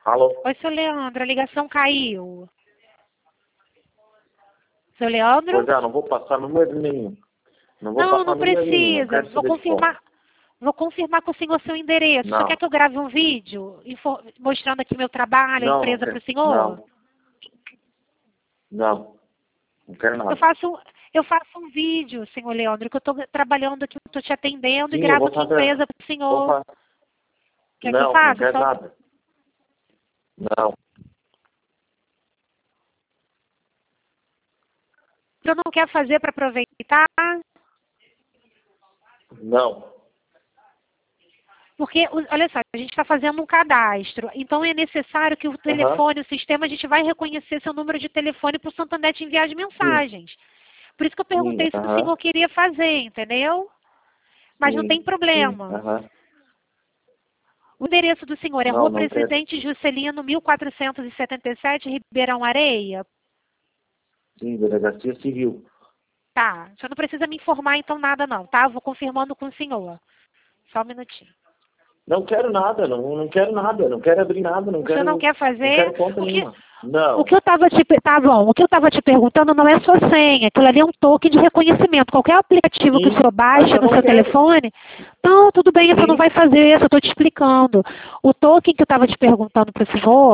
Alô? Oi, seu Leandro, a ligação caiu. Seu Leandro? Pois é, não vou passar número nenhum. Não vou Não, passar não número nenhum. Não precisa. quero saber de fone. Vou confirmar com o senhor seu endereço. O senhor Não. quer que eu grave um vídeo mostrando aqui meu trabalho, a Não, não empresa para quero. o senhor? Não. Não. Não quero nada. Eu faço um vídeo, senhor Leandro, que eu estou trabalhando aqui, estou te atendendo e Sim, eu gravo vou aqui a fazer. empresa para o Vou senhor. fazer. Quer que eu Não, não faça? quero nada. Não. O senhor não quer fazer para aproveitar? Não. Porque, olha só, a gente está fazendo um cadastro, então é necessário que o telefone, o sistema, a gente vai reconhecer seu número de telefone para o Santander te enviar as Sim. mensagens. Por isso que eu Sim. perguntei se o senhor queria fazer, entendeu? Mas não Sim. tem Sim. problema. O endereço do senhor é Não, Rua não quero. Presidente Juscelino, 1477, Ribeirão Areia? Sim, delegacia civil. Tá. O senhor não precisa me informar então nada não, tá? Vou confirmando com o senhor. Só um minutinho. Não quero nada, não quero nada, não quero abrir nada, não O senhor quero. não quer fazer? Não quero conta nenhuma. Não. O que eu estava te perguntando não é sua senha, aquilo ali é um token de reconhecimento. Qualquer aplicativo que o senhor baixa no seu telefone, não, tudo bem, você não vai fazer isso, eu estou te explicando. O token que eu estava te perguntando para o senhor